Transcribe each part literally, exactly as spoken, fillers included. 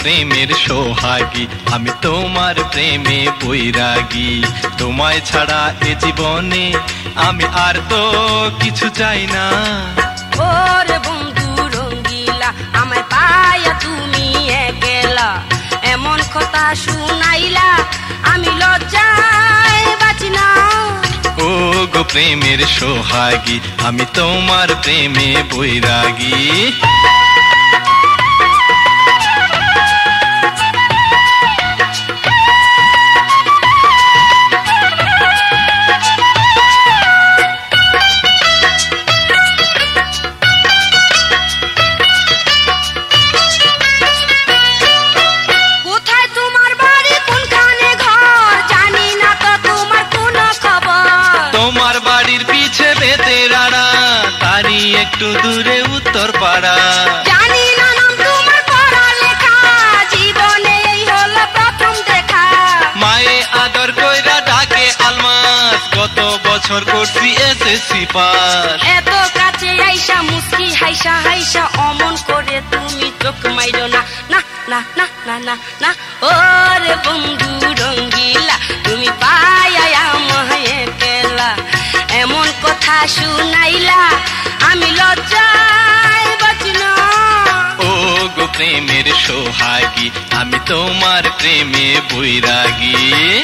প্রেমের সোহাগী, আমি তোমার প্রেমে বৈরাগী। তোমায় ছাড়া এ জীবনে আমি আর তো কিছু চাই না। ওরে বন্ধু রঙ্গিলা, আমায় পায়া তুমি একলা, এমন কথা শুনাইলা আমি লজ্জায় বাঁচি না। ও গো প্রেমের সোহাগী, আমি তোমার প্রেমে বৈরাগী। একটু দূরে উত্তর পাড়া, জানি না নাম তোমার পড়ালেখা, জীবনে এই হলো প্রথম দেখা। মায়ে আদর কইরা ডাকে আলমাস, কত বছর করছি এসএসসি পাস। এত কাছে আইসা মুস্কি হাইসা হাইসা অমন করে তুমি চোখ মাইরো না, না না না না না না। ওরে বন্ধু রঙ্গিলা, তুমি পায়া আমায় একলা, এমন কথা শুনাইলা আমি লজ্জায় বাঁচি না। ও গো প্রেমের সোহাগী, আমি তোমার প্রেমে বৈরাগী।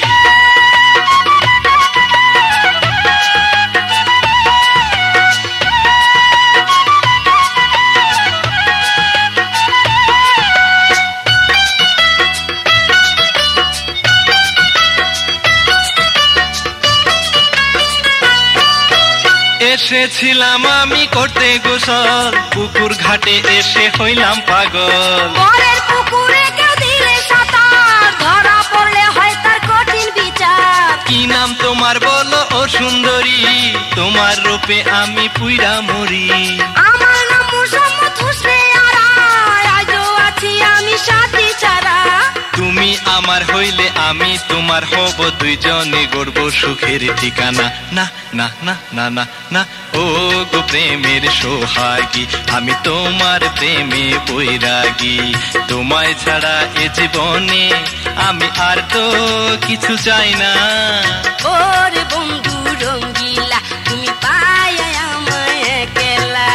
এসেছিলাম আমি করতে গোসল, পুকুর ঘাটে এসে হইলাম পাগল। পরের পুকুরে কেউ দিলে সাঁতার, ধরা পড়লে হয় তার কঠিন বিচার। কি নাম তোমার বলো ও সুন্দরী, তোমার রূপে আমি পুইরা মরি। আমার নাম মোসাম্মদ হোসনে আরা, আজও আছি আমি সাথী ছাড়া। তুমি আমার হইলে আমি তোমার হব, দুইজনে গড়ব সুখের ঠিকানা। না না না না না না। ও গো প্রেমের সোহাগী, আমি তোমার প্রেমে বৈরাগী। তোমায় ছাড়া এ জীবনে আমি আর তো কিছু চাই না। ওরে বন্ধু রঙ্গিলা, তুমি পায়া আমায় একলা।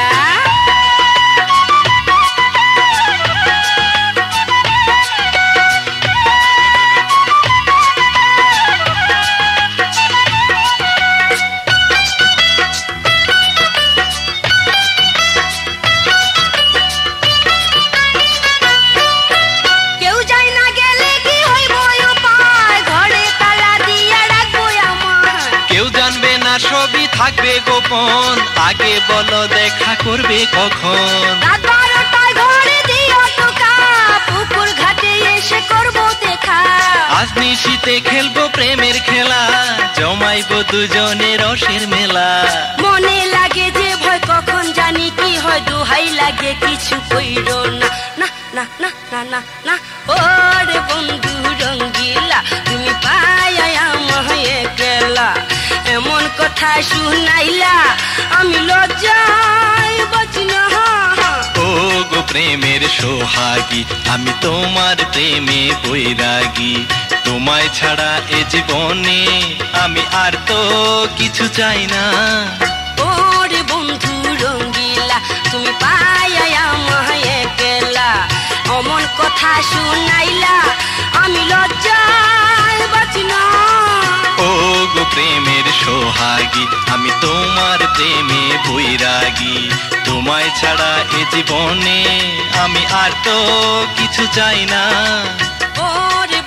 সবই থাকবে গোপন, আগে বলো দেখা করবে কখন। রাত বারোটায় ঘরে দিও টোকা, পুকুর ঘাটে এসে করবো দেখা। আজ নিশীতে খেলবো প্রেমের খেলা, জমাইবো দুজনে রসের মেলা। মনে লাগে যে ভয় কখন জানি কি হয়, দোহাই লাগে কিছু কইরো না, না না না না না না। ওরে বন্ধু রঙ্গিলা, তুমি পায়া আমায় একলা, এমন কথা শুনাইলা আমি লজ্জায় বাঁচি না। ও গো প্রেমের সোহাগী, আমি তোমার প্রেমে বৈরাগী। তোমায় ছাড়া এ জীবনে আমি আর তো কিছু চাই না। ওরে বন্ধু রঙ্গিলা, তুমি পায়া আমায় একলা, অমন কথা শুনাইলা আমি লজ্জায় বাঁচি না। ও গো প্রেমের সোহাগী, আমি তোমার প্রেমে বৈরাগী। তোমায় ছাড়া এ জীবনে আমি আর তো কিছু চাই না। ওরে